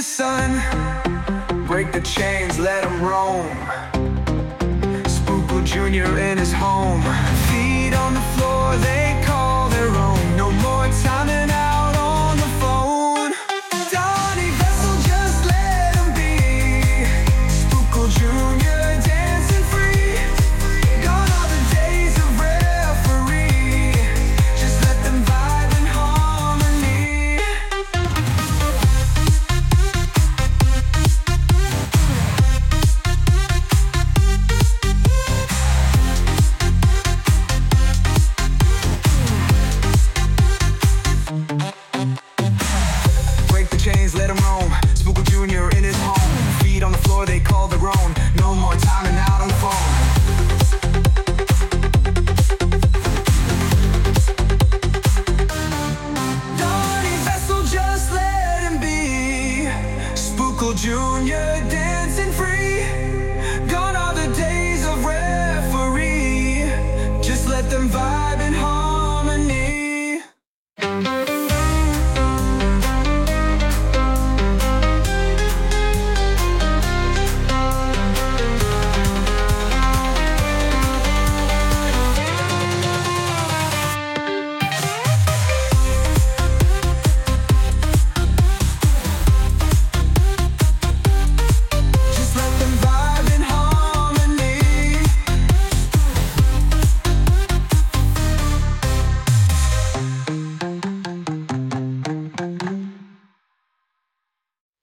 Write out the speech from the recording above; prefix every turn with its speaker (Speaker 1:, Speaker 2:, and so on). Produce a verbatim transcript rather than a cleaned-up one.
Speaker 1: sun. Break the chains, let him roam. Spookle Junior in his home. Feet on the floor, they call their own. No more timing out on the phone. Donnie Vessel, just let him be. Spookle Junior dancing free. Gone are the days of referee. Just let them vibe in harmony. Break the chains, let him roam. Spookle Junior in his home. Feet on the floor, they call their own. No more timing out on the phone. Donnie Vessel, just let him be. Spookle Junior